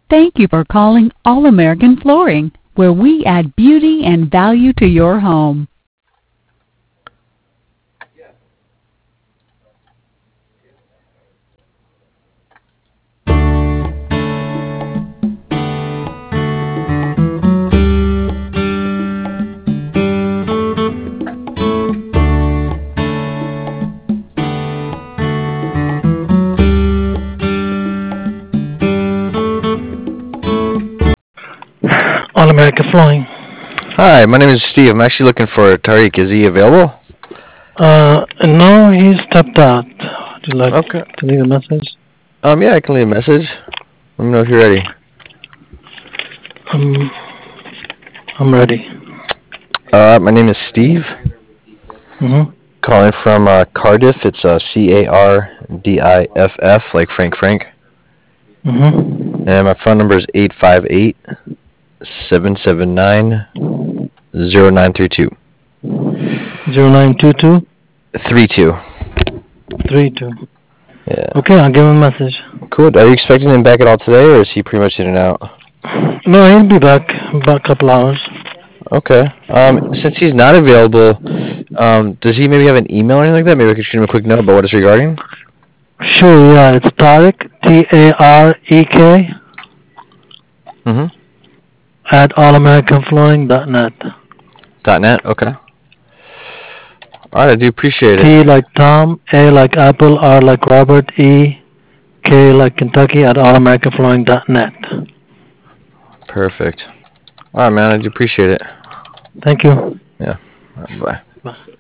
Thank you for calling All American Flooring, where we add beauty and value to your home. All America Flowing. Hi, my name is Steve. I'm actually looking for Tariq. Is he available? No, he stepped out. Would you like Okay. to leave a message? Yeah, I can leave a message. Let me know if you're ready. Um, I'm ready. My name is Steve. Mm-hmm. Calling from Cardiff. It's Cardiff, like Frank. Mm-hmm. And my phone number is 858-779-0932. 0922 32. 32. Yeah. Okay, I'll give him a message. Cool. Are you expecting him back at all today, or is he pretty much in and out? No, he'll be back in about a couple hours. Okay. Since he's not available, does he maybe have an email or anything like that? Maybe I could shoot him a quick note about what it's regarding. Sure, yeah, it's Tariq, Tarek, Mm-hmm. at allamericanflowing.net. .net. Okay. All right. I do appreciate it. T like Tom, A like Apple, R like Robert, E, K like Kentucky, at allamericanflowing.net. Perfect. All right, man. I do appreciate it. Thank you. Yeah. All right, bye. Bye.